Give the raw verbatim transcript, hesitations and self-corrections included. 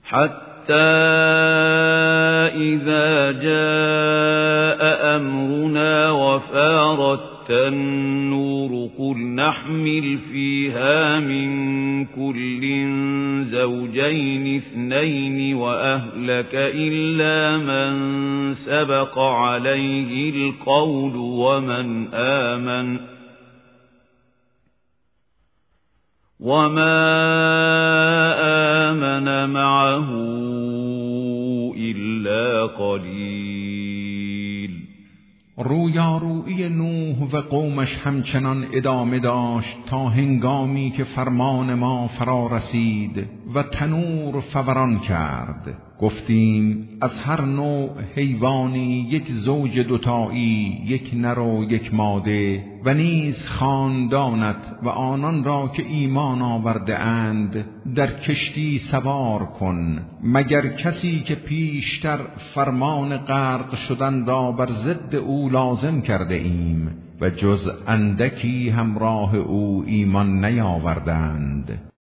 حتى إذا جاء أمرنا وفارت النور قل نحمل فيها من كل زوجين اثنين وأهلك إلا من سبق عليه القول ومن آمن وما آمن معه إلا قلیل. رویارویی نوح و قومش همچنان ادامه داشت تا هنگامی که فرمان ما فرا رسید و تنور فوران کرد. گفتیم از هر نوع حیوانی یک زوج دوتایی، یک نر و یک ماده، و نیز خاندانت و آنان را که ایمان آورده اند در کشتی سوار کن، مگر کسی که پیشتر فرمان غرق شدن را بر ضد او لازم کرده ایم و جز اندکی همراه او ایمان نیاوردند.